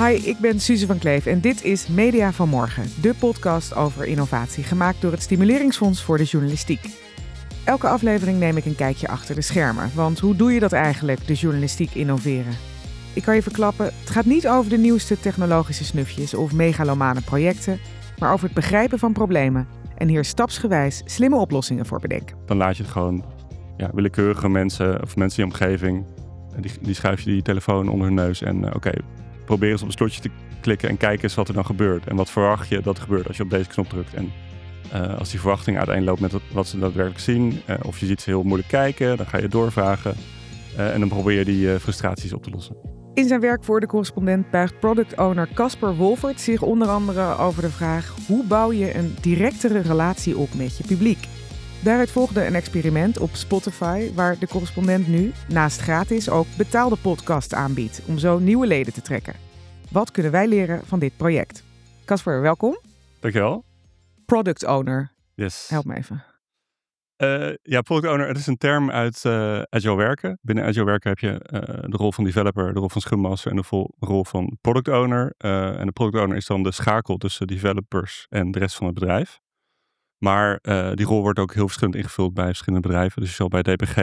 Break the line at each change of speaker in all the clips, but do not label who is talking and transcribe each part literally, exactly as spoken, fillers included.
Hi, ik ben Suze van Kleef en dit is Media van Morgen, de podcast over innovatie, gemaakt door het Stimuleringsfonds voor de Journalistiek. Elke aflevering neem ik een kijkje achter de schermen, want hoe doe je dat eigenlijk, de journalistiek innoveren? Ik kan je verklappen, het gaat niet over de nieuwste technologische snufjes of megalomane projecten, maar over het begrijpen van problemen en hier stapsgewijs slimme oplossingen voor bedenken.
Dan laat je het gewoon ja, willekeurige mensen of mensen in je omgeving, die, die schuif je die telefoon onder hun neus en uh, oké, okay, probeer eens op een slotje te klikken en kijk eens wat er dan gebeurt. En wat verwacht je dat er gebeurt als je op deze knop drukt. En uh, als die verwachting uiteenloopt met wat, wat ze daadwerkelijk zien, uh, of je ziet ze heel moeilijk kijken, dan ga je doorvragen uh, en dan probeer je die uh, frustraties op te lossen.
In zijn werk voor De Correspondent buigt product owner Casper Wolfert zich onder andere over de vraag: hoe bouw je een directere relatie op met je publiek? Daaruit volgde een experiment op Spotify, waar De Correspondent nu, naast gratis, ook betaalde podcasts aanbiedt om zo nieuwe leden te trekken. Wat kunnen wij leren van dit project? Casper, welkom.
Dankjewel.
Product owner.
Yes.
Help me even.
Uh, ja, product owner, het is een term uit uh, agile werken. Binnen agile werken heb je uh, de rol van developer, de rol van scrum master en de vol- rol van product owner. Uh, en de product owner is dan de schakel tussen developers en de rest van het bedrijf. Maar uh, die rol wordt ook heel verschillend ingevuld bij verschillende bedrijven. Dus je zal bij D P G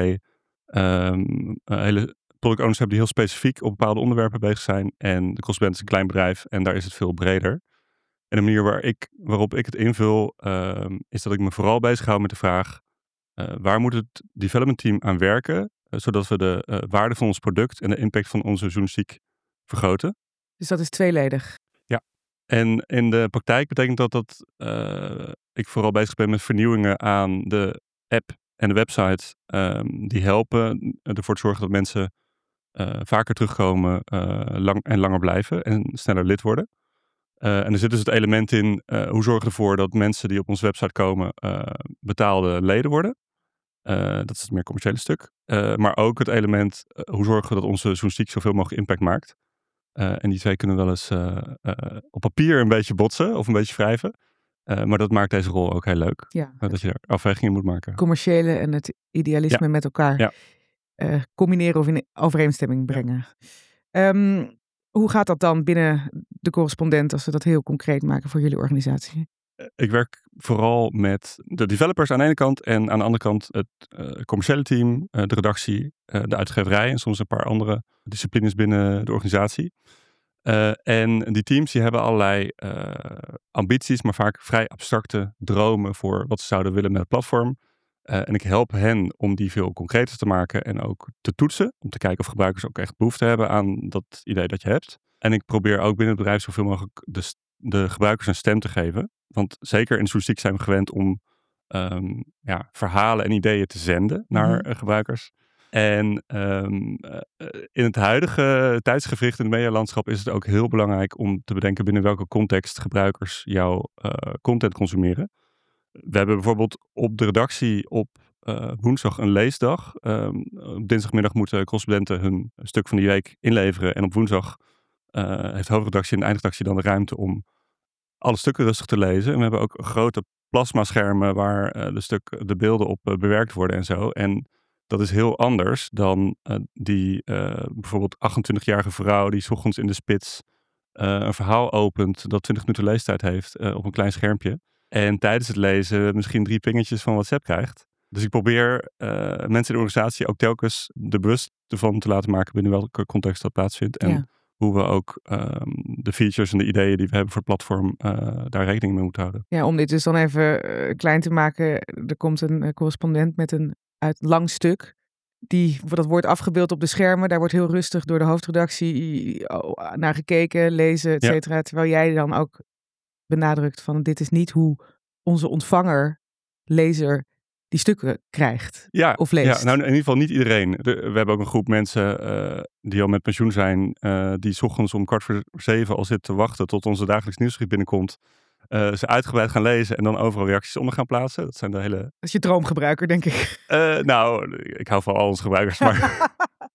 um, uh, hele product owners hebben die heel specifiek op bepaalde onderwerpen bezig zijn. En de Correspondent is een klein bedrijf en daar is het veel breder. En de manier waar ik, waarop ik het invul, um, is dat ik me vooral bezighoud met de vraag: uh, waar moet het development team aan werken, uh, zodat we de uh, waarde van ons product en de impact van onze journalistiek vergroten.
Dus dat is tweeledig.
Ja. En in de praktijk betekent dat dat uh, ik vooral bezig ben met vernieuwingen aan de app en de website. Um, die helpen ervoor te zorgen dat mensen uh, vaker terugkomen uh, lang, en langer blijven en sneller lid worden. Uh, en er zit dus het element in, uh, hoe zorgen we ervoor dat mensen die op onze website komen uh, betaalde leden worden. Uh, dat is het meer commerciële stuk. Uh, maar ook het element, uh, hoe zorgen we dat onze journalistiek zoveel mogelijk impact maakt. Uh, en die twee kunnen wel eens uh, uh, op papier een beetje botsen of een beetje wrijven. Uh, maar dat maakt deze rol ook heel leuk.
Ja,
uh, dat je er afwegingen moet maken.
Commerciële en het idealisme
ja.
met elkaar
ja.
uh, combineren of in overeenstemming brengen. Ja. Um, hoe gaat dat dan binnen De Correspondent als we dat heel concreet maken voor jullie organisatie?
Ik werk vooral met de developers aan de ene kant en aan de andere kant het uh, commerciële team, uh, de redactie, uh, de uitgeverij en soms een paar andere disciplines binnen de organisatie. Uh, en die teams die hebben allerlei uh, ambities, maar vaak vrij abstracte dromen voor wat ze zouden willen met het platform. Uh, en ik help hen om die veel concreter te maken en ook te toetsen. Om te kijken of gebruikers ook echt behoefte hebben aan dat idee dat je hebt. En ik probeer ook binnen het bedrijf zoveel mogelijk de, de gebruikers een stem te geven. Want zeker in de journalistiek zijn we gewend om um, ja, verhalen en ideeën te zenden naar mm-hmm. uh, gebruikers. En um, uh, in het huidige tijdsgevricht in het medialandschap is het ook heel belangrijk om te bedenken binnen welke context gebruikers jouw uh, content consumeren. We hebben bijvoorbeeld op de redactie op uh, woensdag een leesdag. Um, op dinsdagmiddag moeten correspondenten hun stuk van die week inleveren. En op woensdag uh, heeft de hoofdredactie en de eindredactie dan de ruimte om alle stukken rustig te lezen. En we hebben ook grote plasmaschermen waar uh, de, stuk, de beelden op uh, bewerkt worden en zo. En dat is heel anders dan uh, die uh, bijvoorbeeld achtentwintigjarige vrouw die 's ochtends in de spits uh, een verhaal opent dat twintig minuten leestijd heeft uh, op een klein schermpje. En tijdens het lezen misschien drie pingetjes van WhatsApp krijgt. Dus ik probeer uh, mensen in de organisatie ook telkens de bewust ervan te laten maken binnen welke context dat plaatsvindt. En ja. hoe we ook um, de features en de ideeën die we hebben voor het platform uh, daar rekening mee moeten houden.
Ja, om dit dus dan even uh, klein te maken. Er komt een uh, correspondent met een uit lang stuk. Die, dat wordt afgebeeld op de schermen. Daar wordt heel rustig door de hoofdredactie naar gekeken, lezen, et cetera. Ja. Terwijl jij dan ook benadrukt van dit is niet hoe onze ontvanger, lezer, die stukken krijgt
ja,
of leest.
Ja, nou in ieder geval niet iedereen. De, we hebben ook een groep mensen uh, die al met pensioen zijn, uh, die 's ochtends om kwart voor zeven al zitten te wachten tot onze dagelijks nieuwsbrief binnenkomt. Uh, ze uitgebreid gaan lezen en dan overal reacties onder gaan plaatsen. Dat zijn de hele... Dat
is je droomgebruiker, denk ik.
Uh, nou, ik hou van al onze gebruikers, maar...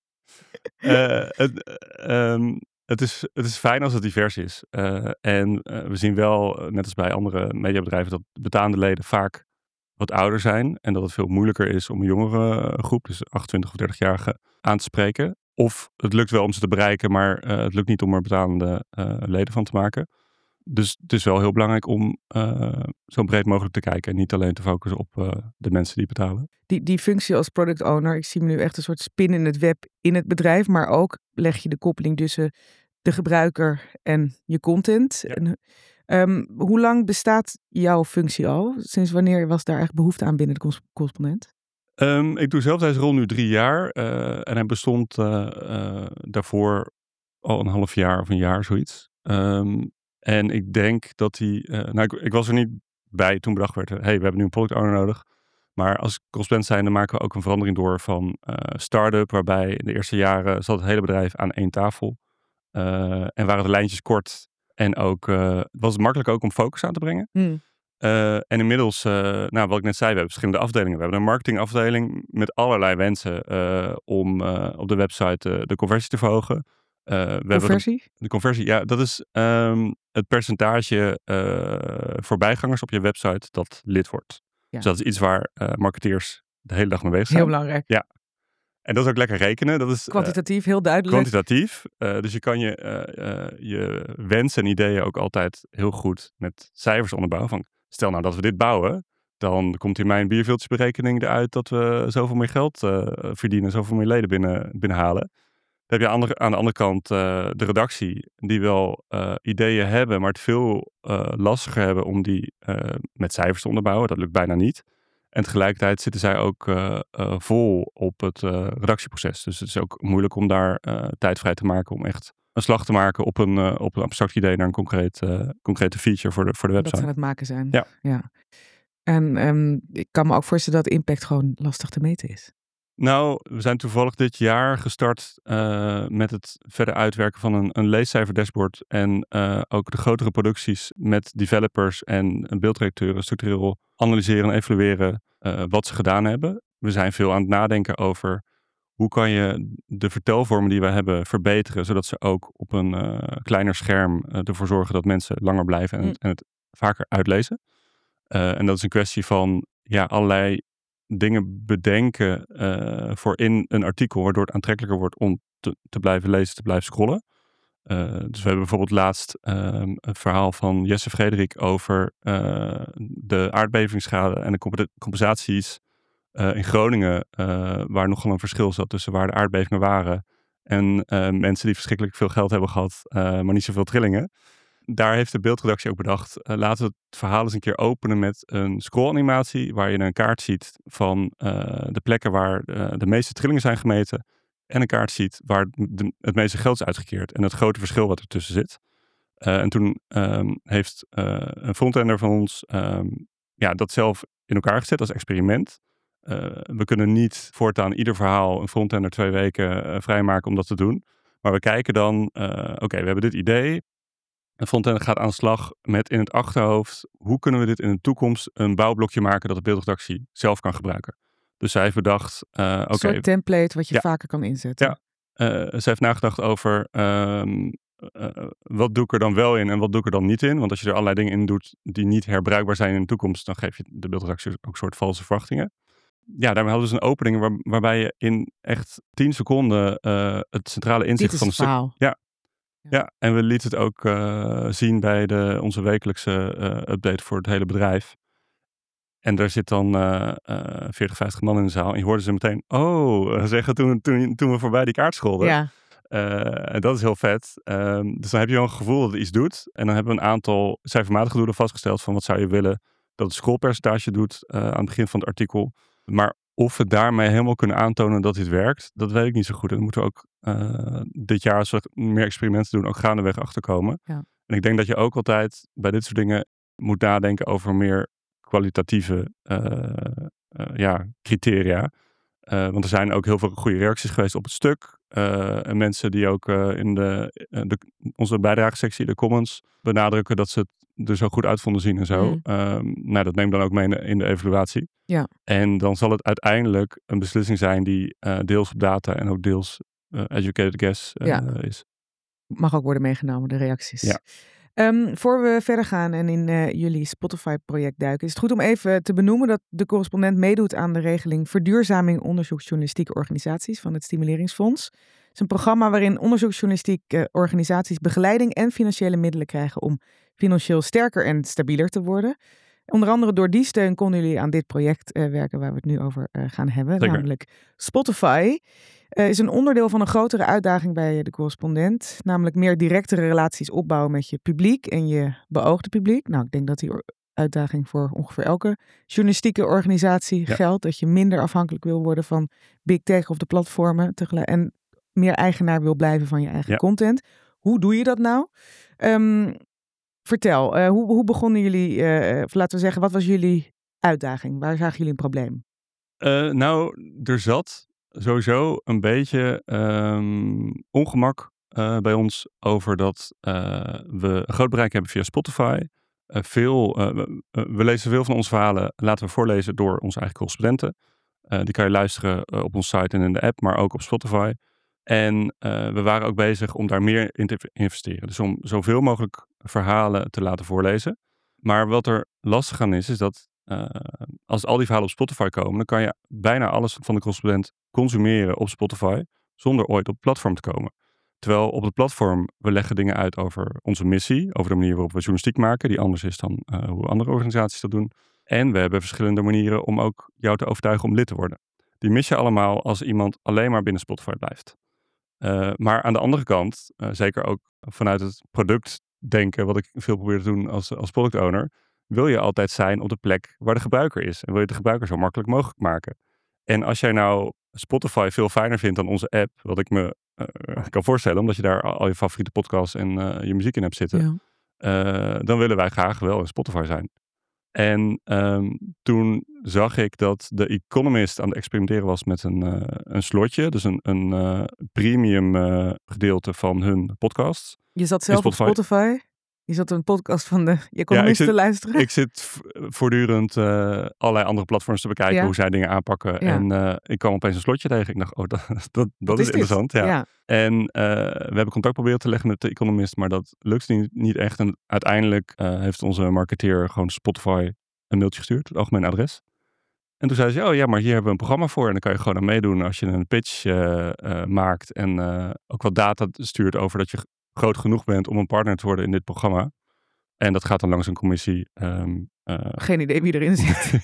uh, het, um, het, is, het is fijn als het divers is. Uh, en uh, we zien wel, net als bij andere mediabedrijven, dat betaande leden vaak wat ouder zijn. En dat het veel moeilijker is om een jongere groep, dus achtentwintig of dertig-jarigen, aan te spreken. of het lukt wel om ze te bereiken, maar uh, het lukt niet om er betalende uh, leden van te maken. Dus het is wel heel belangrijk om uh, zo breed mogelijk te kijken en niet alleen te focussen op uh, de mensen die betalen.
Die, die functie als product owner, ik zie me nu echt een soort spin in het web in het bedrijf, maar ook leg je de koppeling tussen de gebruiker en je content.
Ja.
En, um, hoe lang bestaat jouw functie al? Sinds wanneer was daar echt behoefte aan binnen de cons- correspondent?
Um, ik doe zelf deze rol nu drie jaar uh, en hij bestond uh, uh, daarvoor al een half jaar of een jaar, zoiets. Um, en ik denk dat hij... Uh, nou, ik, ik was er niet bij toen bedacht werd, hey, we hebben nu een product owner nodig. Maar als correspondent zijn, dan maken we ook een verandering door van uh, start-up, waarbij in de eerste jaren zat het hele bedrijf aan één tafel. Uh, en waren de lijntjes kort en ook uh, was het makkelijk ook om focus aan te brengen.
Hmm.
Uh, en inmiddels, uh, nou, wat ik net zei, we hebben verschillende afdelingen. We hebben een marketingafdeling met allerlei wensen uh, om uh, op de website uh, de conversie te verhogen. Uh, we
conversie?
De, de conversie, ja, dat is um, het percentage uh, voorbijgangers op je website dat lid wordt. Ja. Dus dat is iets waar uh, marketeers de hele dag mee bezig zijn.
Heel belangrijk.
Ja. En dat is ook lekker rekenen. Dat is,
kwantitatief, uh, heel duidelijk.
Kwantitatief. Uh, dus je kan je, uh, uh, je wensen en ideeën ook altijd heel goed met cijfers onderbouwen. Van, stel nou dat we dit bouwen, dan komt in mijn bierveeltjesberekening eruit dat we zoveel meer geld uh, verdienen, zoveel meer leden binnen, binnenhalen. Dan heb je aan de, aan de andere kant uh, de redactie, die wel uh, ideeën hebben, maar het veel uh, lastiger hebben om die uh, met cijfers te onderbouwen. Dat lukt bijna niet. En tegelijkertijd zitten zij ook uh, uh, vol op het uh, redactieproces. Dus het is ook moeilijk om daar uh, tijd vrij te maken om echt een slag te maken op een, uh, op een abstract idee naar een concreet, uh, concrete feature voor de, voor de website.
Dat ze aan het maken zijn.
Ja.
ja. En um, ik kan me ook voorstellen dat impact gewoon lastig te meten is.
Nou, we zijn toevallig dit jaar gestart uh, met het verder uitwerken van een, een leescijferdashboard. En uh, ook de grotere producties met developers en beeldredacteuren structureel analyseren en evalueren uh, wat ze gedaan hebben. We zijn veel aan het nadenken over hoe kan je de vertelvormen die we hebben verbeteren, zodat ze ook op een uh, kleiner scherm uh, ervoor zorgen dat mensen langer blijven en, mm. en het vaker uitlezen. Uh, en dat is een kwestie van ja, allerlei dingen bedenken uh, voor in een artikel, waardoor het aantrekkelijker wordt om te, te blijven lezen, te blijven scrollen. Uh, dus we hebben bijvoorbeeld laatst uh, een verhaal van Jesse Frederik over uh, de aardbevingsschade en de comp- compensaties uh, in Groningen, uh, waar nogal een verschil zat tussen waar de aardbevingen waren en uh, mensen die verschrikkelijk veel geld hebben gehad, uh, maar niet zoveel trillingen. Daar heeft de beeldredactie ook bedacht, uh, laten we het verhaal eens een keer openen met een scrollanimatie, waar je een kaart ziet van uh, de plekken waar uh, de meeste trillingen zijn gemeten en een kaart ziet waar de, het meeste geld is uitgekeerd en het grote verschil wat ertussen zit. Uh, en toen um, heeft uh, een frontender van ons um, ja, dat zelf in elkaar gezet als experiment. Uh, we kunnen niet voortaan ieder verhaal een frontender twee weken uh, vrijmaken om dat te doen. Maar we kijken dan, uh, oké, okay, we hebben dit idee. Een frontender gaat aan de slag met in het achterhoofd, hoe kunnen we dit in de toekomst een bouwblokje maken dat de beeldredactie zelf kan gebruiken. Dus zij heeft bedacht, uh, oké.
Een soort template wat je
ja,
vaker kan inzetten.
Ja, uh, zij heeft nagedacht over um, uh, wat doe ik er dan wel in en wat doe ik er dan niet in. Want als je er allerlei dingen in doet die niet herbruikbaar zijn in de toekomst, dan geef je de beeldredactie ook een soort valse verwachtingen. Ja, daarmee hadden we dus een opening waar, waarbij je in echt tien seconden uh, het centrale inzicht van
een stuk. Ja.
Ja, ja, en we lieten het ook uh, zien bij de, onze wekelijkse uh, update voor het hele bedrijf. En daar zit dan uh, uh, veertig, vijftig man in de zaal. En je hoorde ze meteen, oh, zeggen toen, toen, toen we voorbij die kaart scrolden.
Ja.
Uh, en dat is heel vet. Um, dus dan heb je wel een gevoel dat het iets doet. En dan hebben we een aantal cijfermatige doelen vastgesteld van wat zou je willen dat het scrollpercentage doet uh, aan het begin van het artikel. Maar of we daarmee helemaal kunnen aantonen dat dit werkt, dat weet ik niet zo goed. En dan moeten we ook uh, dit jaar, als we meer experimenten doen, ook gaandeweg achterkomen. Ja. En ik denk dat je ook altijd bij dit soort dingen moet nadenken over meer kwalitatieve uh, uh, ja, criteria. Uh, want er zijn ook heel veel goede reacties geweest op het stuk. Uh, en mensen die ook uh, in de, uh, de, onze bijdragesectie, de comments, benadrukken dat ze het er zo goed uit vonden zien en zo. Mm. Um, nou, dat neemt dan ook mee in de, in de evaluatie. Ja. En dan zal het uiteindelijk een beslissing zijn die uh, deels op data en ook deels uh, educated guess uh, ja. is.
Mag ook worden meegenomen, de reacties.
Ja.
Um, voor we verder gaan en in uh, jullie Spotify-project duiken, is het goed om even te benoemen dat de correspondent meedoet aan de regeling Verduurzaming onderzoeksjournalistieke organisaties van het Stimuleringsfonds. Het is een programma waarin onderzoeksjournalistieke organisaties begeleiding en financiële middelen krijgen om financieel sterker en stabieler te worden. Onder andere door die steun konden jullie aan dit project uh, werken waar we het nu over uh, gaan hebben,
Zeker.
Namelijk Spotify. Uh, is een onderdeel van een grotere uitdaging bij de correspondent. Namelijk meer directere relaties opbouwen met je publiek en je beoogde publiek. Nou, ik denk dat die uitdaging voor ongeveer elke journalistieke organisatie
Ja.
geldt. Dat je minder afhankelijk wil worden van big tech of de platformen. Tegelijk, en meer eigenaar wil blijven van je eigen
Ja.
content. Hoe doe je dat nou? Um, vertel, uh, hoe, hoe begonnen jullie, uh, of laten we zeggen, wat was jullie uitdaging? Waar zagen jullie een probleem?
Uh, nou, er zat sowieso een beetje um, ongemak uh, bij ons over dat uh, we een groot bereik hebben via Spotify. Uh, veel, uh, we, uh, we lezen veel van onze verhalen, laten we voorlezen door onze eigen correspondenten. Uh, die kan je luisteren uh, op onze site en in de app, maar ook op Spotify. En uh, we waren ook bezig om daar meer in te investeren. Dus om zoveel mogelijk verhalen te laten voorlezen. Maar wat er lastig aan is, is dat Uh, als al die verhalen op Spotify komen, dan kan je bijna alles van de correspondent consumeren op Spotify zonder ooit op het platform te komen. Terwijl op het platform, we leggen dingen uit over onze missie, over de manier waarop we journalistiek maken, die anders is dan uh, hoe andere organisaties dat doen. En we hebben verschillende manieren om ook jou te overtuigen om lid te worden. Die mis je allemaal als iemand alleen maar binnen Spotify blijft. Uh, maar aan de andere kant, uh, zeker ook vanuit het product denken, wat ik veel probeer te doen als, als product owner, wil je altijd zijn op de plek waar de gebruiker is. En wil je de gebruiker zo makkelijk mogelijk maken. En als jij nou Spotify veel fijner vindt dan onze app, wat ik me uh, kan voorstellen, omdat je daar al je favoriete podcasts en uh, je muziek in hebt zitten, ja. uh, dan willen wij graag wel in Spotify zijn. En um, toen zag ik dat de Economist aan het experimenteren was met een, uh, een slotje, dus een, een uh, premium uh, gedeelte van hun podcast.
Je zat zelf Spotify. op Spotify? Je zat een podcast van de Economist
ja,
te luisteren?
Ik zit voortdurend uh, allerlei andere platforms te bekijken, ja. hoe zij dingen aanpakken. Ja. En uh, ik kwam opeens een slotje tegen. Ik dacht, oh, dat, dat, dat is, is interessant. Ja. Ja. En uh, we hebben contact proberen te leggen met de Economist, maar dat lukte niet, niet echt. En uiteindelijk uh, heeft onze marketeer gewoon Spotify een mailtje gestuurd, het algemeen adres. En toen zei ze, oh ja, maar hier hebben we een programma voor. En dan kan je gewoon aan meedoen als je een pitch uh, uh, maakt. En uh, ook wat data stuurt over dat je groot genoeg bent om een partner te worden in dit programma. En dat gaat dan langs een commissie. Um, uh...
Geen idee wie erin zit.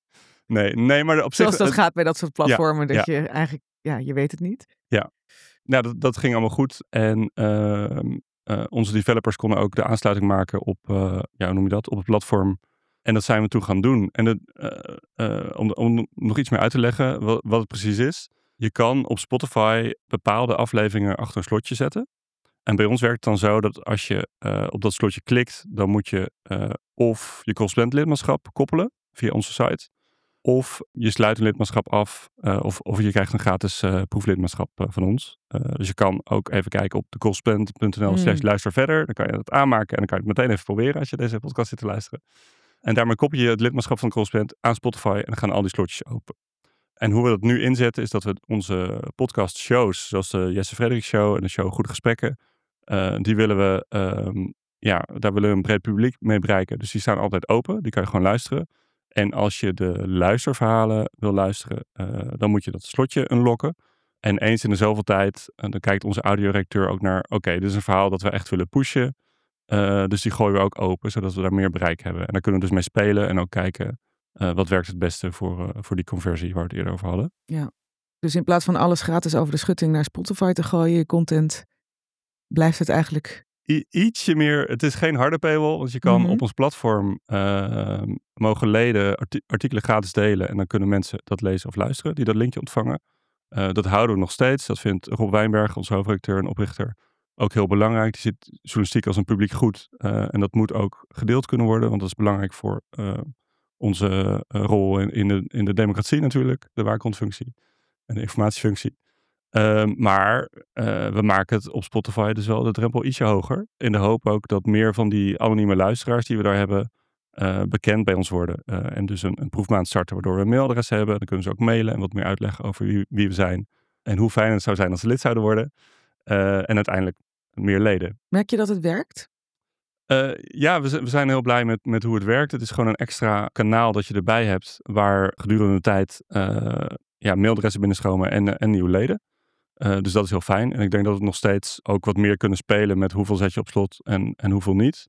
nee, nee, maar op zich...
Zoals dat het, gaat bij dat soort platformen, ja, dat ja. je eigenlijk, ja, je weet het niet.
Ja, nou, dat, dat ging allemaal goed. En uh, uh, onze developers konden ook de aansluiting maken op, uh, ja, hoe noem je dat, op het platform. En dat zijn we toen gaan doen. En het, uh, uh, om, om nog iets meer uit te leggen wat, wat het precies is. Je kan op Spotify bepaalde afleveringen achter een slotje zetten. En bij ons werkt het dan zo dat als je uh, op dat slotje klikt, dan moet je uh, of je correspondentlidmaatschap koppelen via onze site. Of je sluit een lidmaatschap af, uh, of, of je krijgt een gratis uh, proeflidmaatschap uh, van ons. Uh, dus je kan ook even kijken op de correspondent punt n l slash luister verder. Dan kan je dat aanmaken en dan kan je het meteen even proberen als je deze podcast zit te luisteren. En daarmee koppel je het lidmaatschap van de correspondent aan Spotify en dan gaan al die slotjes open. En hoe we dat nu inzetten is dat we onze podcast shows, zoals de Jesse Frederik Show en de show Goede Gesprekken, uh, die willen we, um, ja, daar willen we een breed publiek mee bereiken. Dus die staan altijd open, die kan je gewoon luisteren. En als je de luisterverhalen wil luisteren, uh, dan moet je dat slotje unlocken. En eens in de zoveel tijd, uh, dan kijkt onze audioredacteur ook naar, oké, okay, dit is een verhaal dat we echt willen pushen. Uh, dus die gooien we ook open, zodat we daar meer bereik hebben. En daar kunnen we dus mee spelen en ook kijken uh, wat werkt het beste voor, uh, voor die conversie waar we het eerder over hadden.
Ja, dus in plaats van alles gratis over de schutting naar Spotify te gooien, je content, blijft het eigenlijk...
I- ietsje meer, het is geen harde paywall, want je kan mm-hmm. op ons platform uh, mogen leden arti- artikelen gratis delen en dan kunnen mensen dat lezen of luisteren, die dat linkje ontvangen. Uh, dat houden we nog steeds. Dat vindt Rob Wijnberg, onze hoofdredacteur en oprichter, ook heel belangrijk. Die ziet journalistiek als een publiek goed uh, en dat moet ook gedeeld kunnen worden, want dat is belangrijk voor uh, onze uh, rol in, in, de, in de democratie natuurlijk, de waakhondfunctie en de informatiefunctie. Uh, maar uh, we maken het op Spotify dus wel de drempel ietsje hoger. In de hoop ook dat meer van die anonieme luisteraars die we daar hebben uh, bekend bij ons worden. Uh, en dus een, een proefmaand starten waardoor we een mailadres hebben. Dan kunnen ze ook mailen en wat meer uitleggen over wie, wie we zijn. En hoe fijn het zou zijn als ze lid zouden worden. Uh, en uiteindelijk meer leden.
Merk je dat het werkt?
Uh, ja, we, z- we zijn heel blij met, met hoe het werkt. Het is gewoon een extra kanaal dat je erbij hebt, waar gedurende de tijd uh, ja, mailadressen binnenstromen en, en nieuwe leden. Uh, dus dat is heel fijn. En ik denk dat we nog steeds ook wat meer kunnen spelen met hoeveel zet je op slot en, en hoeveel niet.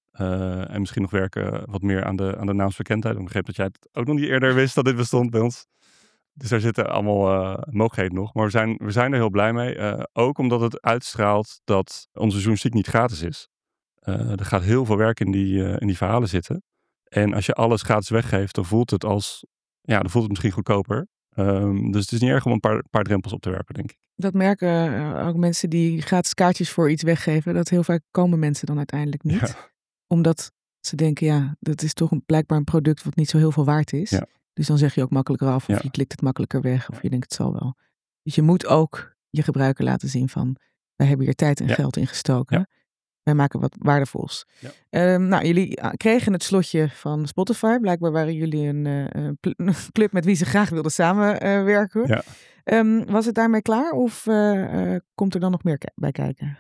Uh, en misschien nog werken wat meer aan de, aan de naamsbekendheid. Ik begreep dat jij het ook nog niet eerder wist dat dit bestond bij ons. Dus daar zitten allemaal uh, mogelijkheden nog. Maar we zijn, we zijn er heel blij mee. Uh, ook omdat het uitstraalt dat onze journalistiek niet gratis is. Uh, er gaat heel veel werk in die, uh, in die verhalen zitten. En als je alles gratis weggeeft, dan voelt het als, ja, dan voelt het misschien goedkoper. Um, dus het is niet erg om een paar, paar drempels op te werpen, denk ik.
Dat merken uh, ook mensen die gratis kaartjes voor iets weggeven. Dat heel vaak komen mensen dan uiteindelijk niet. Ja. Omdat ze denken, ja, dat is toch een, blijkbaar een product wat niet zo heel veel waard is. Ja. Dus dan zeg je ook makkelijker af of ja. je klikt het makkelijker weg. Of ja. je denkt, het zal wel. Dus je moet ook je gebruiker laten zien van, wij hebben hier tijd en ja. geld in gestoken. Ja. Wij maken wat waardevols. Ja. Um, nou, jullie kregen het slotje van Spotify. Blijkbaar waren jullie een, uh, een club met wie ze graag wilden samenwerken. Uh, ja. um, was het daarmee klaar of uh, uh, komt er dan nog meer k- bij kijken?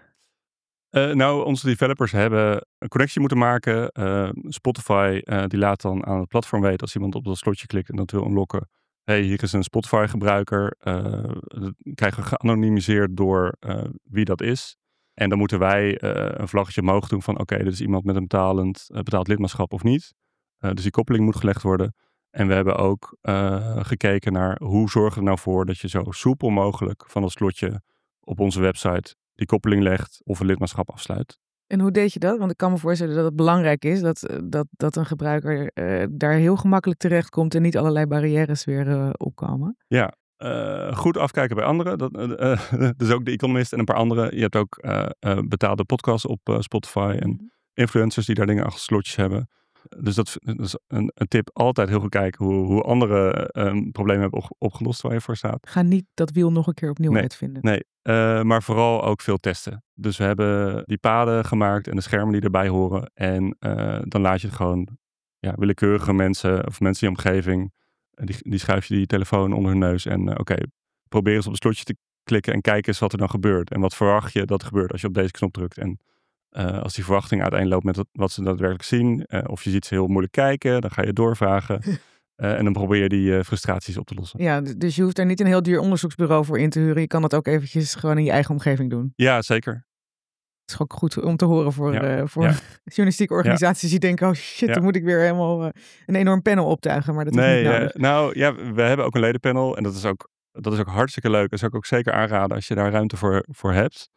Uh, nou, onze developers hebben een connectie moeten maken. Uh, Spotify uh, die laat dan aan het platform weten als iemand op dat slotje klikt en dat wil unlocken. Hey, hier is een Spotify gebruiker. Uh, dat krijgen we geanonimiseerd door uh, wie dat is. En dan moeten wij uh, een vlaggetje omhoog doen van oké, okay, dit is iemand met een betalend, uh, betaald lidmaatschap of niet. Uh, dus die koppeling moet gelegd worden. En we hebben ook uh, gekeken naar hoe zorgen we er nou voor dat je zo soepel mogelijk van dat slotje op onze website die koppeling legt of een lidmaatschap afsluit.
En hoe deed je dat? Want ik kan me voorstellen dat het belangrijk is dat, dat, dat een gebruiker uh, daar heel gemakkelijk terecht komt en niet allerlei barrières weer uh, opkomen.
Ja, uh, goed afkijken bij anderen. Dat, uh, dus ook de Economist en een paar andere. Je hebt ook uh, uh, betaalde podcasts op uh, Spotify en mm-hmm. influencers die daar dingen achter slotjes hebben. Dus dat, dat is een, een tip. Altijd heel goed kijken hoe, hoe anderen um, problemen hebben op, opgelost waar je voor staat.
Ga niet dat wiel nog een keer opnieuw
nee,
uitvinden.
Nee, uh, maar vooral ook veel testen. Dus we hebben die paden gemaakt en de schermen die erbij horen. En uh, dan laat je het gewoon ja, willekeurige mensen of mensen in je omgeving. Die, die schuif je die telefoon onder hun neus. En uh, oké, okay, probeer eens op het slotje te klikken en kijk eens wat er dan gebeurt. En wat verwacht je dat er gebeurt als je op deze knop drukt. En Uh, als die verwachting uiteenloopt met wat, wat ze daadwerkelijk zien. Uh, of je ziet ze heel moeilijk kijken, dan ga je doorvragen. uh, en dan probeer je die uh, frustraties op te lossen.
Ja, dus je hoeft er niet een heel duur onderzoeksbureau voor in te huren. Je kan dat ook eventjes gewoon in je eigen omgeving doen.
Ja, zeker.
Het is ook goed om te horen voor, ja. uh, voor ja. journalistieke organisaties ja. die denken, oh shit, ja. dan moet ik weer helemaal uh, een enorm panel optuigen. Maar dat is
nee,
niet nodig.
Uh, nou ja, we hebben ook een ledenpanel. En dat is ook, dat is ook hartstikke leuk. Dat zou ik ook zeker aanraden als je daar ruimte voor, voor hebt.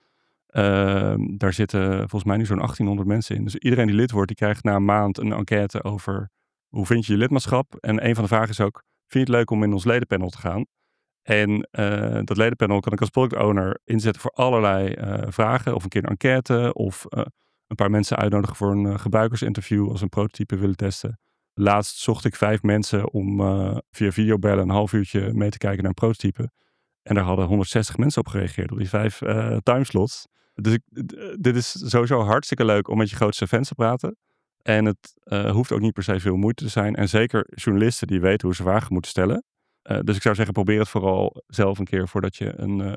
Uh, daar zitten volgens mij nu zo'n achttienhonderd mensen in. Dus iedereen die lid wordt, die krijgt na een maand een enquête over hoe vind je je lidmaatschap. En een van de vragen is ook, vind je het leuk om in ons ledenpanel te gaan? En uh, dat ledenpanel kan ik als product owner inzetten voor allerlei uh, vragen. Of een keer een enquête of uh, een paar mensen uitnodigen voor een uh, gebruikersinterview als een prototype willen testen. Laatst zocht ik vijf mensen om uh, via videobellen een half uurtje mee te kijken naar een prototype. En daar hadden honderdzestig mensen op gereageerd op die vijf uh, timeslots. Dus ik, dit is sowieso hartstikke leuk om met je grootste fans te praten. En het uh, hoeft ook niet per se veel moeite te zijn. En zeker journalisten die weten hoe ze vragen moeten stellen. Uh, dus ik zou zeggen, probeer het vooral zelf een keer voordat je een, uh,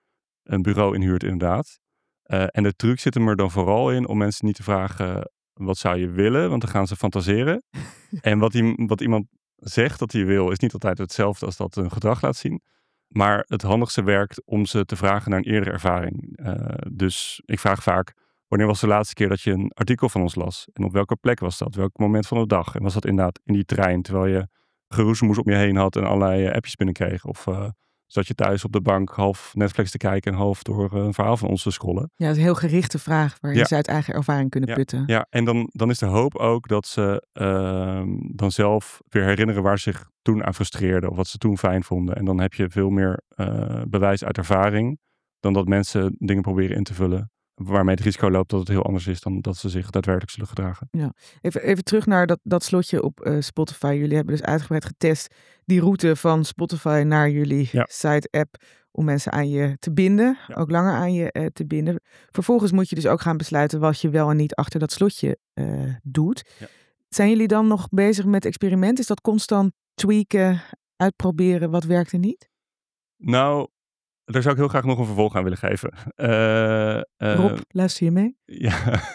een bureau inhuurt inderdaad. Uh, en de truc zit hem er dan vooral in om mensen niet te vragen, wat zou je willen? Want dan gaan ze fantaseren. En wat, die, wat iemand zegt dat hij wil, is niet altijd hetzelfde als dat een gedrag laat zien. Maar het handigste werkt om ze te vragen naar een eerdere ervaring. Uh, dus ik vraag vaak, wanneer was de laatste keer dat je een artikel van ons las? En op welke plek was dat? Welk moment van de dag? En was dat inderdaad in die trein, terwijl je geroezemoes om je heen had en allerlei uh, appjes binnenkreeg? Of uh, zat je thuis op de bank half Netflix te kijken en half door uh, een verhaal van ons te scrollen?
Ja, dat is een heel gerichte vraag waar ja. ze uit eigen ervaring kunnen
ja.
putten.
Ja, en dan, dan is de hoop ook dat ze uh, dan zelf weer herinneren waar ze zich toen aan frustreerden of wat ze toen fijn vonden. En dan heb je veel meer uh, bewijs uit ervaring dan dat mensen dingen proberen in te vullen waarmee het risico loopt dat het heel anders is dan dat ze zich daadwerkelijk zullen gedragen.
Ja. Even, even terug naar dat, dat slotje op uh, Spotify. Jullie hebben dus uitgebreid getest die route van Spotify naar jullie ja. site-app om mensen aan je te binden, ja. ook langer aan je uh, te binden. Vervolgens moet je dus ook gaan besluiten wat je wel en niet achter dat slotje uh, doet. Ja. Zijn jullie dan nog bezig met experimenten? Is dat constant tweaken, uitproberen, wat werkt er niet?
Nou, daar zou ik heel graag nog een vervolg aan willen geven. Uh, uh,
Rob, luister je mee?
Ja,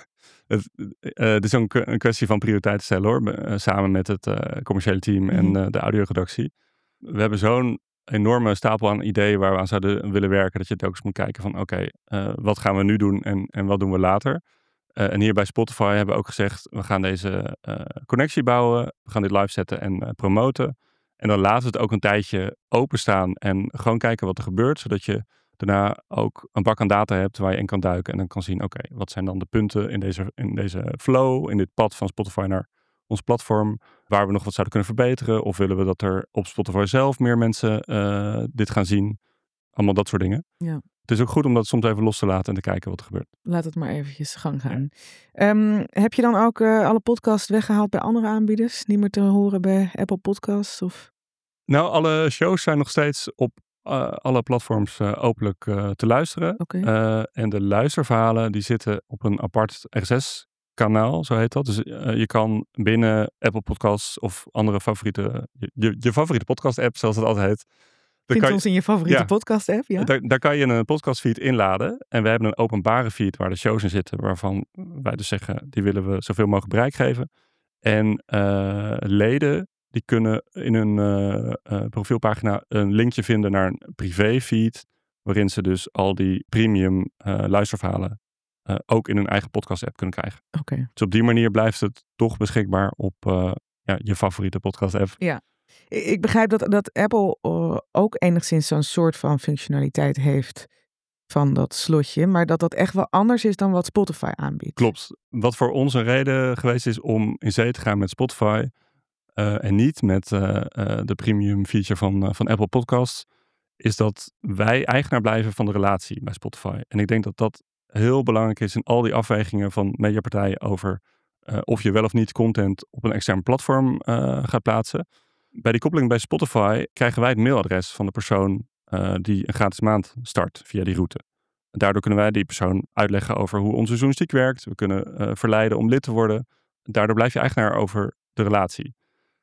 het, uh, het is ook een kwestie van prioriteiten stellen hoor. Uh, samen met het uh, commerciële team mm-hmm. en uh, de audioredactie. We hebben zo'n enorme stapel aan ideeën waar we aan zouden willen werken. Dat je telkens moet kijken van oké, okay, uh, wat gaan we nu doen en, en wat doen we later? Uh, en hier bij Spotify hebben we ook gezegd, we gaan deze uh, connectie bouwen. We gaan dit live zetten en uh, promoten. En dan laten we het ook een tijdje openstaan en gewoon kijken wat er gebeurt. Zodat je daarna ook een bak aan data hebt waar je in kan duiken. En dan kan zien, oké, okay, wat zijn dan de punten in deze, in deze flow, in dit pad van Spotify naar ons platform, waar we nog wat zouden kunnen verbeteren. Of willen we dat er op Spotify zelf meer mensen uh, dit gaan zien. Allemaal dat soort dingen.
Ja.
Het is ook goed om dat soms even los te laten en te kijken wat er gebeurt.
Laat het maar eventjes gang gaan. Ja. Um, heb je dan ook uh, alle podcasts weggehaald bij andere aanbieders? Niet meer te horen bij Apple Podcasts? Of?
Nou, alle shows zijn nog steeds op uh, alle platforms uh, openlijk uh, te luisteren.
Okay.
Uh, en de luisterverhalen die zitten op een apart R S S kanaal, zo heet dat. Dus uh, je kan binnen Apple Podcasts of andere favoriete, je, je, je favoriete podcast app, zoals het altijd heet.
Vind je ons in je favoriete ja, podcast app, ja?
Daar, daar kan je een podcastfeed inladen. En we hebben een openbare feed waar de shows in zitten, waarvan wij dus zeggen, die willen we zoveel mogelijk bereik geven. En uh, leden, die kunnen in hun uh, uh, profielpagina een linkje vinden naar een privé feed, waarin ze dus al die premium uh, luisterverhalen uh, ook in hun eigen podcast app kunnen krijgen.
Okay.
Dus op die manier blijft het toch beschikbaar op uh, ja, je favoriete podcast app.
Ja. Ik begrijp dat, dat Apple uh, ook enigszins zo'n soort van functionaliteit heeft van dat slotje, maar dat dat echt wel anders is dan wat Spotify aanbiedt.
Klopt. Wat voor ons een reden geweest is om in zee te gaan met Spotify uh, en niet met uh, uh, de premium feature van, uh, van Apple Podcasts, is dat wij eigenaar blijven van de relatie bij Spotify. En ik denk dat dat heel belangrijk is in al die afwegingen van mediapartijen over uh, of je wel of niet content op een extern platform uh, gaat plaatsen. Bij die koppeling bij Spotify krijgen wij het mailadres van de persoon uh, die een gratis maand start via die route. En daardoor kunnen wij die persoon uitleggen over hoe onze journalistiek werkt. We kunnen uh, verleiden om lid te worden. Daardoor blijf je eigenaar over de relatie.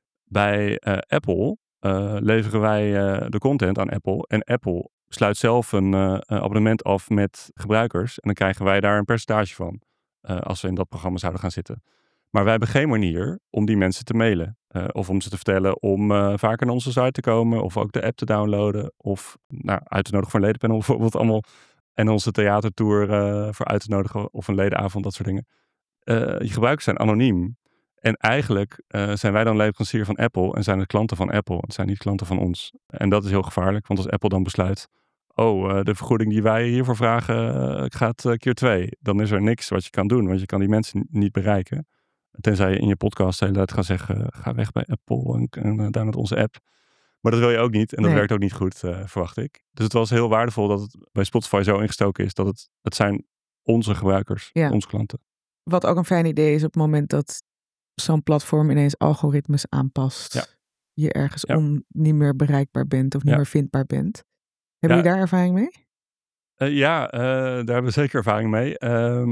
Bij uh, Apple uh, leveren wij uh, de content aan Apple. En Apple sluit zelf een uh, abonnement af met gebruikers. En dan krijgen wij daar een percentage van. Uh, als we in dat programma zouden gaan zitten. Maar wij hebben geen manier om die mensen te mailen. Uh, of om ze te vertellen om uh, vaker naar onze site te komen. Of ook de app te downloaden. Of nou, uit te nodigen voor een ledenpanel bijvoorbeeld allemaal. En onze theatertour uh, voor uit te nodigen. Of een ledenavond, dat soort dingen. Uh, je gebruikers zijn anoniem. En eigenlijk uh, zijn wij dan leverancier van Apple. En zijn het klanten van Apple. Het zijn niet klanten van ons. En dat is heel gevaarlijk. Want als Apple dan besluit. Oh, uh, de vergoeding die wij hiervoor vragen uh, gaat uh, keer twee. Dan is er niks wat je kan doen. Want je kan die mensen niet bereiken. Tenzij je in je podcast de hele tijd gaat zeggen, ga weg bij Apple en, en uh, download onze app. Maar dat wil je ook niet. En dat nee. werkt ook niet goed, uh, verwacht ik. Dus het was heel waardevol dat het bij Spotify zo ingestoken is. Dat het, het zijn onze gebruikers, ja. onze klanten.
Wat ook een fijn idee is op het moment dat zo'n platform ineens algoritmes aanpast. Ja. Je ergens ja. on, niet meer bereikbaar bent of niet ja. meer vindbaar bent. Hebben jullie ja. daar ervaring mee?
Uh, ja, uh, daar hebben we zeker ervaring mee.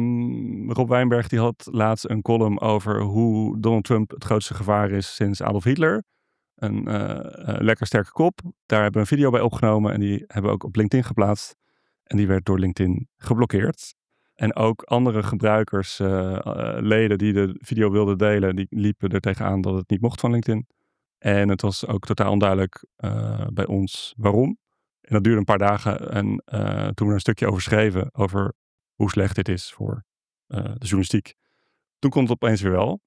Um, Rob Wijnberg die had laatst een column over hoe Donald Trump het grootste gevaar is sinds Adolf Hitler. Een uh, uh, lekker sterke kop. Daar hebben we een video bij opgenomen en die hebben we ook op LinkedIn geplaatst. En die werd door LinkedIn geblokkeerd. En ook andere gebruikers, uh, uh, leden die de video wilden delen, die liepen er tegenaan dat het niet mocht van LinkedIn. En het was ook totaal onduidelijk uh, bij ons waarom. En dat duurde een paar dagen en uh, toen we er een stukje over schreven, over hoe slecht dit is voor uh, de journalistiek. Toen komt het opeens weer wel.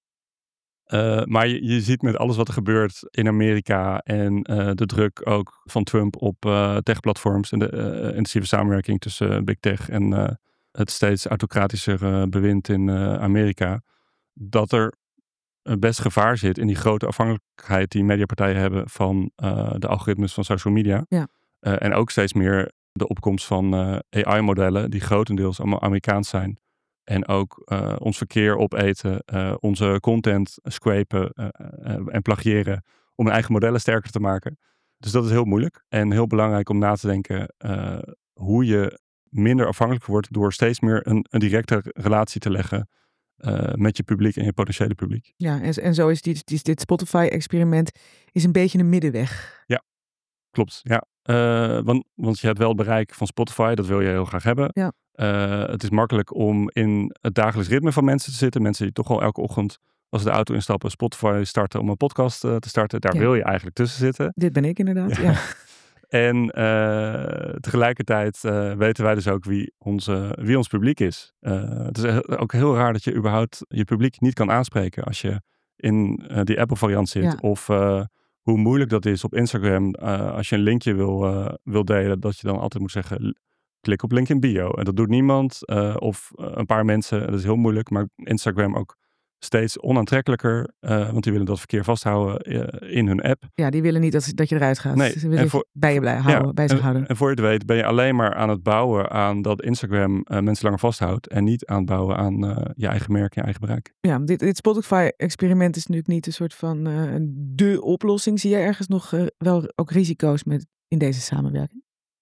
Uh, maar je, je ziet met alles wat er gebeurt in Amerika en uh, de druk ook van Trump op uh, techplatforms en de uh, intensieve samenwerking tussen uh, Big Tech en uh, het steeds autocratischer uh, bewind in uh, Amerika, dat er best gevaar zit in die grote afhankelijkheid die mediapartijen hebben van uh, de algoritmes van social media.
Ja.
Uh, en ook steeds meer de opkomst van uh, A I-modellen die grotendeels allemaal Amerikaans zijn. En ook uh, ons verkeer opeten, uh, onze content scrapen uh, uh, en plagiëren om hun eigen modellen sterker te maken. Dus dat is heel moeilijk en heel belangrijk om na te denken uh, hoe je minder afhankelijk wordt door steeds meer een, een directe relatie te leggen uh, met je publiek en je potentiële publiek.
Ja, en, en zo is dit, dit, dit Spotify-experiment is een beetje een middenweg.
Ja, klopt. Ja. Uh, want, want je hebt wel het bereik van Spotify, dat wil je heel graag hebben.
Ja.
Uh, het is makkelijk om in het dagelijks ritme van mensen te zitten. Mensen die toch al elke ochtend, als ze de auto instappen, Spotify starten om een podcast uh, te starten. Daar ja. wil je eigenlijk tussen zitten.
Dit ben ik inderdaad, ja. ja.
En uh, tegelijkertijd uh, weten wij dus ook wie, onze, wie ons publiek is. Uh, het is ook heel raar dat je überhaupt je publiek niet kan aanspreken als je in uh, die Apple variant zit. Ja. Of uh, hoe moeilijk dat is op Instagram. Uh, als je een linkje wil, uh, wil delen, dat je dan altijd moet zeggen, klik op link in bio. En dat doet niemand. Uh, of uh, een paar mensen, dat is heel moeilijk. Maar Instagram ook steeds onaantrekkelijker, uh, want die willen dat verkeer vasthouden uh, in hun app.
Ja, die willen niet dat, dat je eruit gaat.
Nee,
Ze willen
voor,
bij je blij, houden,
ja,
bij zich
en,
houden.
En voor je het weet ben je alleen maar aan het bouwen aan dat Instagram uh, mensen langer vasthoudt en niet aan het bouwen aan uh, je eigen merk, je eigen bereik.
Ja, dit, dit Spotify-experiment is natuurlijk niet een soort van uh, de oplossing. Zie je ergens nog uh, wel ook risico's met in deze samenwerking?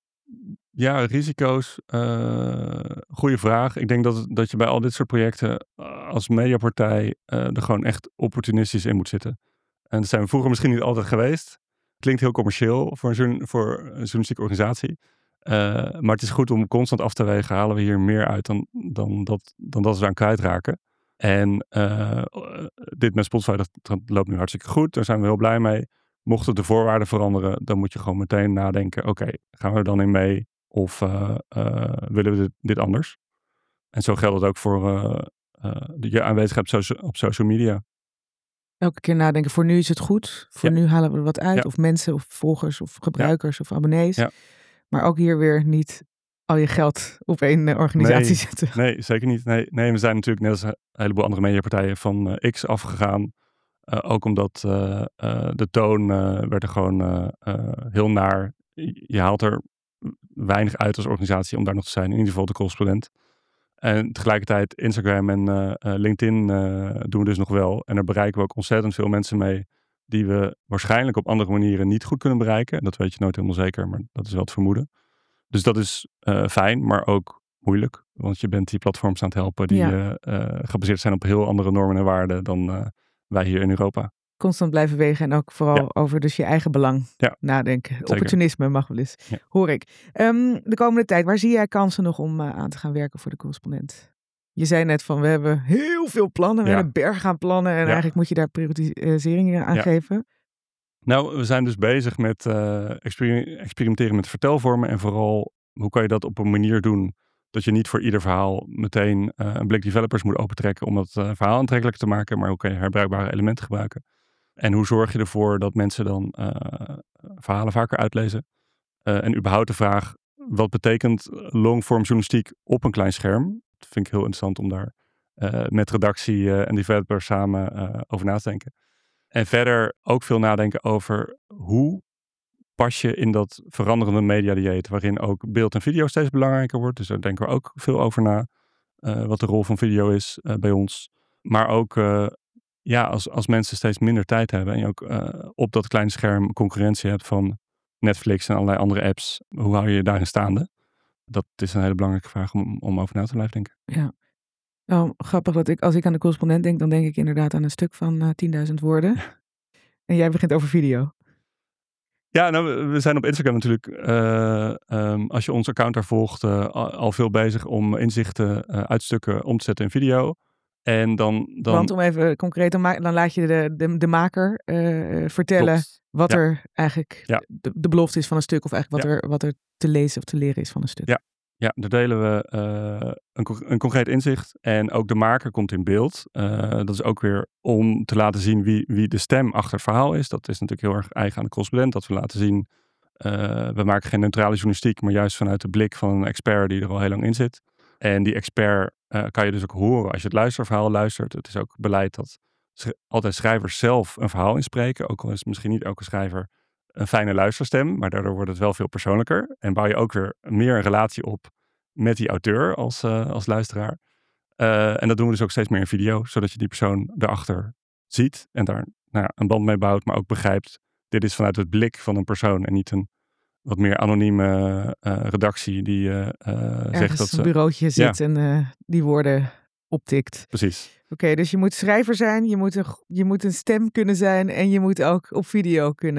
Ja, risico's. Uh, goeie vraag. Ik denk dat, dat je bij al dit soort projecten uh, als mediapartij uh, er gewoon echt opportunistisch in moet zitten. En dat zijn we vroeger misschien niet altijd geweest. Klinkt heel commercieel voor een, voor een journalistieke organisatie. Uh, maar het is goed om constant af te wegen. Halen we hier meer uit dan, dan, dat, dan dat we aan kwijtraken. En uh, dit met Spotify, dat, dat loopt nu hartstikke goed. Daar zijn we heel blij mee. Mochten de voorwaarden veranderen, dan moet je gewoon meteen nadenken. Oké, okay, gaan we er dan in mee? Of uh, uh, willen we dit, dit anders? En zo geldt het ook voor uh, uh, je aanwezigheid op, so- op social media.
Elke keer nadenken, voor nu is het goed. Voor ja. nu halen we er wat uit. Ja. Of mensen, of volgers, of gebruikers, ja. of abonnees. Ja. Maar ook hier weer niet al je geld op één uh, organisatie
nee,
zetten.
Nee, zeker niet. Nee, nee, we zijn natuurlijk net als een heleboel andere mediapartijen van uh, X afgegaan. Uh, ook omdat uh, uh, de toon uh, werd er gewoon uh, uh, heel naar. Je haalt er weinig uit als organisatie om daar nog te zijn. In ieder geval de correspondent. En tegelijkertijd Instagram en uh, uh, LinkedIn uh, doen we dus nog wel. En daar bereiken we ook ontzettend veel mensen mee die we waarschijnlijk op andere manieren niet goed kunnen bereiken. Dat weet je nooit helemaal zeker, maar dat is wel het vermoeden. Dus dat is uh, fijn, maar ook moeilijk. Want je bent die platforms aan het helpen die ja. uh, uh, gebaseerd zijn op heel andere normen en waarden dan uh, wij hier in Europa.
Constant blijven wegen en ook vooral ja. over dus je eigen belang ja. nadenken. Zeker. Opportunisme mag wel eens, ja. hoor ik. Um, de komende tijd, waar zie jij kansen nog om uh, aan te gaan werken voor de correspondent? Je zei net van, we hebben heel veel plannen. We ja. hebben berg aan plannen en ja. eigenlijk moet je daar prioritiseringen aan ja. geven.
Nou, we zijn dus bezig met uh, exper- experimenteren met vertelvormen. En vooral, hoe kan je dat op een manier doen dat je niet voor ieder verhaal meteen uh, een blik developers moet opentrekken om dat uh, verhaal aantrekkelijker te maken. Maar hoe kan je herbruikbare elementen gebruiken? En hoe zorg je ervoor dat mensen dan uh, verhalen vaker uitlezen? Uh, en überhaupt de vraag, wat betekent longform journalistiek op een klein scherm? Dat vind ik heel interessant om daar uh, met redactie uh, en developers samen uh, over na te denken. En verder ook veel nadenken over hoe pas je in dat veranderende mediadieet, waarin ook beeld en video steeds belangrijker wordt. Dus daar denken we ook veel over na, uh, wat de rol van video is uh, bij ons. Maar ook uh, ja, als, als mensen steeds minder tijd hebben en je ook uh, op dat kleine scherm concurrentie hebt van Netflix en allerlei andere apps, hoe hou je je daarin staande? Dat is een hele belangrijke vraag om, om over na te blijven denken.
Ja. Nou, grappig dat ik, als ik aan de correspondent denk, dan denk ik inderdaad aan een stuk van uh, tienduizend woorden. En jij begint over video.
Ja, nou, we zijn op Instagram natuurlijk, uh, um, als je ons account daar volgt, uh, al veel bezig om inzichten uh, uit stukken om te zetten in video. En dan, dan...
Want om even concreet te maken, dan laat je de, de, de maker uh, vertellen Klopt. wat ja. er eigenlijk ja. de, de belofte is van een stuk, of eigenlijk wat, ja. er, wat er te lezen of te leren is van een stuk.
Ja. Ja, daar delen we uh, een, een concreet inzicht en ook de maker komt in beeld. Uh, dat is ook weer om te laten zien wie, wie de stem achter het verhaal is. Dat is natuurlijk heel erg eigen aan de correspondent, dat we laten zien. Uh, we maken geen neutrale journalistiek, maar juist vanuit de blik van een expert die er al heel lang in zit. En die expert uh, kan je dus ook horen als je het luisterverhaal luistert. Het is ook beleid dat sch- altijd schrijvers zelf een verhaal inspreken. Ook al is misschien niet elke schrijver een fijne luisterstem, maar daardoor wordt het wel veel persoonlijker. En bouw je ook weer meer een relatie op met die auteur als, uh, als luisteraar. Uh, en dat doen we dus ook steeds meer in video, zodat je die persoon erachter ziet en daar nou ja, een band mee bouwt, maar ook begrijpt, dit is vanuit het blik van een persoon en niet een wat meer anonieme uh, redactie die uh, uh, zegt dat ze...
een bureautje zit ja. en uh, die woorden optikt.
Precies.
Oké, okay, dus je moet schrijver zijn, je moet, een, je moet een stem kunnen zijn en je moet ook op video kunnen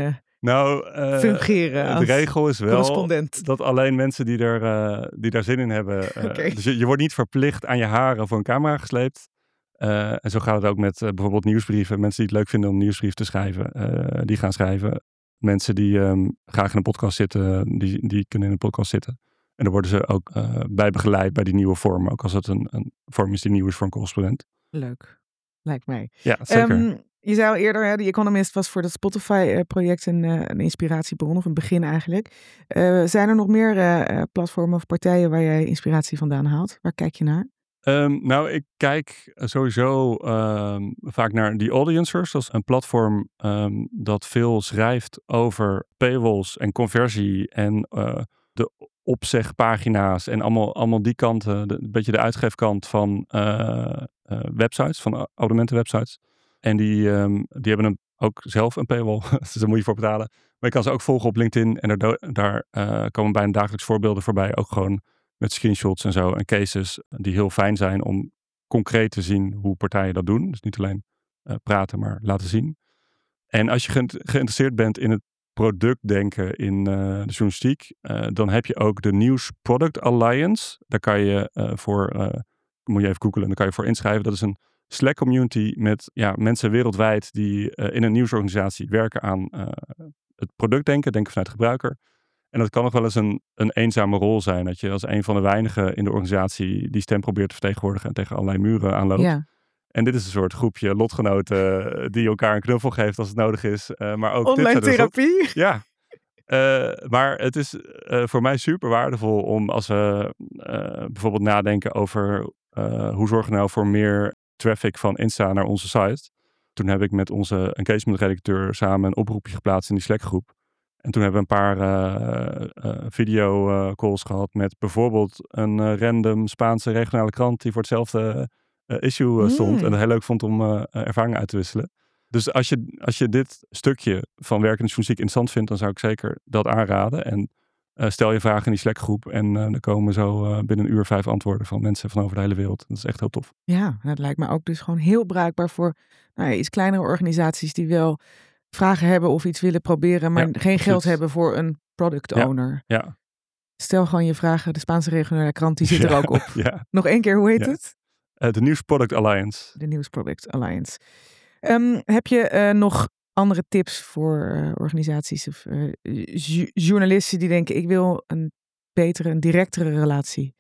Nou, uh,
fungeren als
de regel is wel
correspondent.
Dat alleen mensen die, er, uh, die daar zin in hebben. Uh,
okay.
Dus je, je wordt niet verplicht aan je haren voor een camera gesleept. Uh, en zo gaat het ook met uh, bijvoorbeeld nieuwsbrieven. Mensen die het leuk vinden om een nieuwsbrief te schrijven, uh, die gaan schrijven. Mensen die um, graag in een podcast zitten, die, die kunnen in een podcast zitten. En daar worden ze ook uh, bij begeleid bij die nieuwe vorm. Ook als het een, een vorm is die nieuw is voor een correspondent.
Leuk, lijkt mij.
Ja, zeker. Um,
je zei al eerder, hè, The Economist was voor dat Spotify-project een, uh, een inspiratiebron, of een begin eigenlijk. Uh, zijn er nog meer uh, platformen of partijen waar jij inspiratie vandaan haalt? Waar kijk je naar?
Um, nou, ik kijk sowieso um, vaak naar The Audiencers. Dat is een platform um, dat veel schrijft over paywalls en conversie en uh, de opzegpagina's en allemaal, allemaal die kanten, de, een beetje de uitgeefkant van uh, uh, websites, van abonnementenwebsites. En die, um, die hebben een, ook zelf een paywall, dus daar moet je voor betalen. Maar je kan ze ook volgen op LinkedIn en daar, daar uh, komen bijna dagelijks voorbeelden voorbij, ook gewoon met screenshots en zo en cases die heel fijn zijn om concreet te zien hoe partijen dat doen. Dus niet alleen uh, praten, maar laten zien. En als je ge- geïnteresseerd bent in het productdenken in uh, de journalistiek, uh, dan heb je ook de News Product Alliance. Daar kan je uh, voor, uh, moet je even googlen, dan kan je voor inschrijven. Dat is een Slack community met ja, mensen wereldwijd die uh, in een nieuwsorganisatie werken aan uh, het productdenken, denken vanuit gebruiker. En dat kan nog wel eens een, een eenzame rol zijn. Dat je als een van de weinigen in de organisatie die stem probeert te vertegenwoordigen en tegen allerlei muren aanloopt.
Ja.
En dit is een soort groepje lotgenoten die elkaar een knuffel geeft als het nodig is. Uh, maar ook
online
dit
therapie?
Wat, ja. Uh, maar het is uh, voor mij super waardevol om als we uh, bijvoorbeeld nadenken over uh, hoe zorgen we nou voor meer traffic van Insta naar onze site. Toen heb ik met onze engagement-redacteur samen een oproepje geplaatst in die Slack-groep. En toen hebben we een paar uh, uh, video uh, calls gehad met bijvoorbeeld een uh, random Spaanse regionale krant die voor hetzelfde uh, issue uh, stond. Mm. En het heel leuk vond om uh, ervaringen uit te wisselen. Dus als je, als je dit stukje van werkende journalistiek interessant vindt, dan zou ik zeker dat aanraden. En uh, stel je vragen in die Slack-groep en uh, er komen zo uh, binnen een uur vijf antwoorden van mensen van over de hele wereld. Dat is echt heel tof.
Ja, dat lijkt me ook dus gewoon heel bruikbaar voor nou ja, iets kleinere organisaties die wel vragen hebben of iets willen proberen, maar ja, geen geld precies. hebben voor een product owner.
Ja, ja.
Stel gewoon je vragen, de Spaanse regionale krant, die zit ja, er ook op.
Ja.
Nog één keer, hoe heet
ja.
het?
Uh, de News Product Alliance.
De News Product Alliance. Um, heb je uh, nog andere tips voor uh, organisaties of uh, ju- journalisten die denken, ik wil een betere, een directere relatie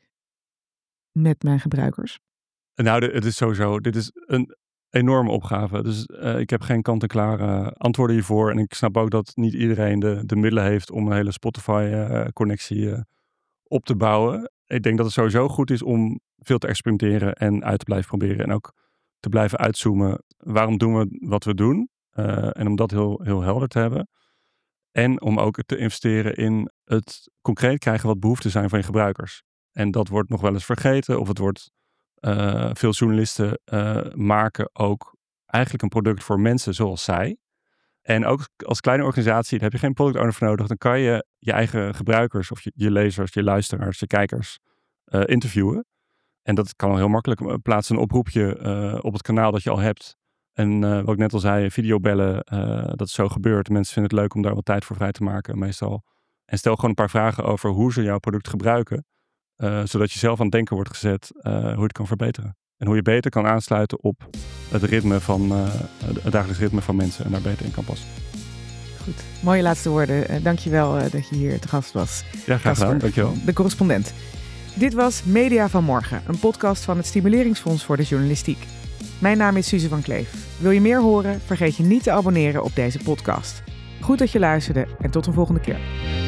met mijn gebruikers?
Nou, het is sowieso, dit is een enorme opgave. Dus uh, ik heb geen kant-en-klare antwoorden hiervoor. En ik snap ook dat niet iedereen de, de middelen heeft om een hele Spotify-connectie uh, uh, op te bouwen. Ik denk dat het sowieso goed is om veel te experimenteren en uit te blijven proberen. En ook te blijven uitzoomen. Waarom doen we wat we doen? Uh, en om dat heel, heel helder te hebben. En om ook te investeren in het concreet krijgen wat behoeften zijn van je gebruikers. En dat wordt nog wel eens vergeten. Of het wordt, uh, veel journalisten uh, maken ook eigenlijk een product voor mensen zoals zij. En ook als kleine organisatie, daar heb je geen product owner voor nodig. Dan kan je je eigen gebruikers of je, je lezers, je luisteraars, je kijkers uh, interviewen. En dat kan al heel makkelijk. Plaats een oproepje uh, op het kanaal dat je al hebt. En uh, wat ik net al zei, videobellen, uh, dat is zo gebeurd. Mensen vinden het leuk om daar wat tijd voor vrij te maken, meestal. En stel gewoon een paar vragen over hoe ze jouw product gebruiken. Uh, zodat je zelf aan het denken wordt gezet uh, hoe je het kan verbeteren. En hoe je beter kan aansluiten op het ritme van, uh, het dagelijks ritme van mensen en daar beter in kan passen.
Goed, mooie laatste woorden. Uh, dankjewel uh, dat je hier te gast was.
Ja, graag gedaan. Dankjewel.
De correspondent. Dit was Media van Morgen, een podcast van het Stimuleringsfonds voor de Journalistiek. Mijn naam is Suze van Kleef. Wil je meer horen? Vergeet je niet te abonneren op deze podcast. Goed dat je luisterde en tot een volgende keer.